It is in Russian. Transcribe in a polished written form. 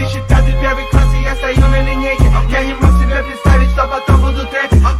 2005 первый класс, и я стою на линейке. Я не мог себе представить, что потом буду третий.